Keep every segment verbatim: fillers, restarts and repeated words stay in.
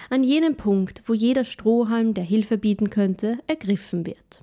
an jenem Punkt, wo jeder Strohhalm, der Hilfe bieten könnte, ergriffen wird.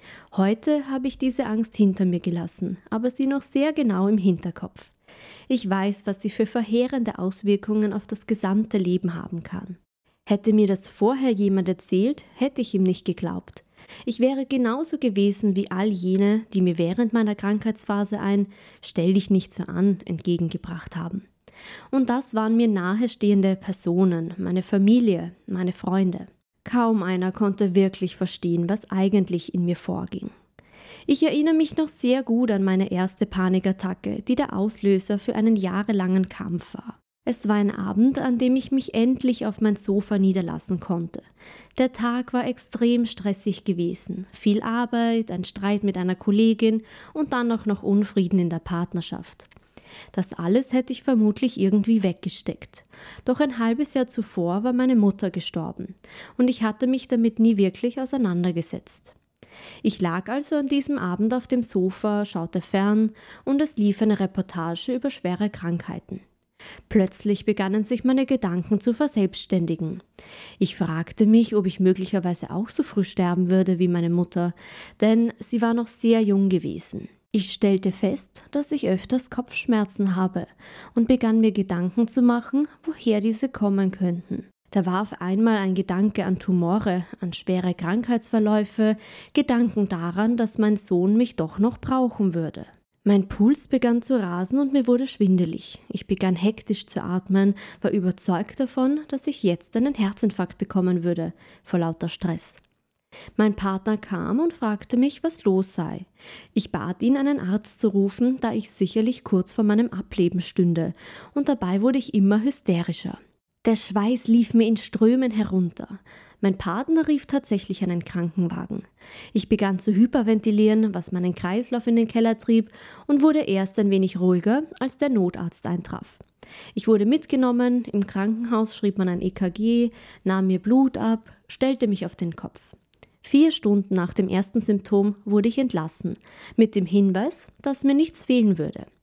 Heute habe ich diese Angst hinter mir gelassen, aber sie noch sehr genau im Hinterkopf. Ich weiß, was sie für verheerende Auswirkungen auf das gesamte Leben haben kann. Hätte mir das vorher jemand erzählt, hätte ich ihm nicht geglaubt. Ich wäre genauso gewesen wie all jene, die mir während meiner Krankheitsphase ein „Stell dich nicht so an" entgegengebracht haben. Und das waren mir nahestehende Personen, meine Familie, meine Freunde. Kaum einer konnte wirklich verstehen, was eigentlich in mir vorging. Ich erinnere mich noch sehr gut an meine erste Panikattacke, die der Auslöser für einen jahrelangen Kampf war. Es war ein Abend, an dem ich mich endlich auf mein Sofa niederlassen konnte. Der Tag war extrem stressig gewesen. Viel Arbeit, ein Streit mit einer Kollegin und dann auch noch Unfrieden in der Partnerschaft. Das alles hätte ich vermutlich irgendwie weggesteckt. Doch ein halbes Jahr zuvor war meine Mutter gestorben und ich hatte mich damit nie wirklich auseinandergesetzt. Ich lag also an diesem Abend auf dem Sofa, schaute fern und es lief eine Reportage über schwere Krankheiten. Plötzlich begannen sich meine Gedanken zu verselbstständigen. Ich fragte mich, ob ich möglicherweise auch so früh sterben würde wie meine Mutter, denn sie war noch sehr jung gewesen. Ich stellte fest, dass ich öfters Kopfschmerzen habe und begann mir Gedanken zu machen, woher diese kommen könnten. Da war auf einmal ein Gedanke an Tumore, an schwere Krankheitsverläufe, Gedanken daran, dass mein Sohn mich doch noch brauchen würde. Mein Puls begann zu rasen und mir wurde schwindelig. Ich begann hektisch zu atmen, war überzeugt davon, dass ich jetzt einen Herzinfarkt bekommen würde, vor lauter Stress. Mein Partner kam und fragte mich, was los sei. Ich bat ihn, einen Arzt zu rufen, da ich sicherlich kurz vor meinem Ableben stünde, und dabei wurde ich immer hysterischer. Der Schweiß lief mir in Strömen herunter. Mein Partner rief tatsächlich einen Krankenwagen. Ich begann zu hyperventilieren, was meinen Kreislauf in den Keller trieb, und wurde erst ein wenig ruhiger, als der Notarzt eintraf. Ich wurde mitgenommen, im Krankenhaus schrieb man ein E K G, nahm mir Blut ab, stellte mich auf den Kopf. Vier Stunden nach dem ersten Symptom wurde ich entlassen, mit dem Hinweis, dass mir nichts fehlen würde.